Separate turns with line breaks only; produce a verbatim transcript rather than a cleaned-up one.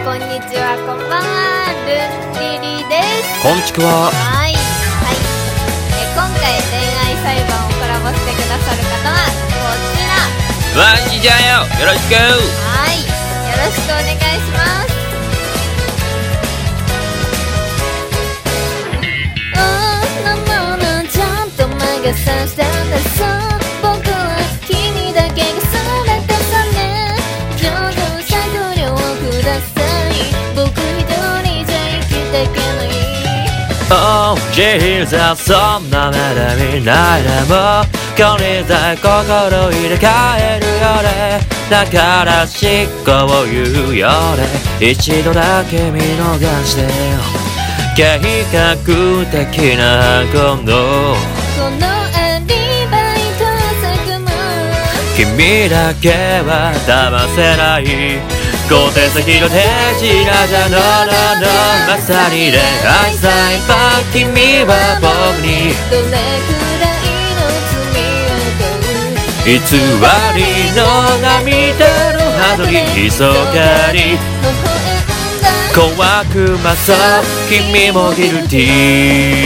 こんにちは、こんばんは、ルンリリです。
こんちくわ。
はい、はい。え今回恋愛裁判をコラボしてくださる方はこちら。
ワンジちゃんよ、よろしく。
はい、よろしくお願いします。あー、なのちゃんと魔が差したんだそう。僕は君だけがそれとさね。情状酌量をください。僕一人じゃ生きていけない。
Oh Jesus、 そんな目で見ないでもこれで心入れ替えるよね。だから執行を言うよね。一度だけ見逃してよ。計画的なこの
このアリバイと作も
君だけは騙せない。小手先の手品じゃのののまさに恋愛裁判。君は僕に
どれくらいの罪を負う。
偽りの涙のハートに密かに
微笑んだ
怖くまそう君もギルティー。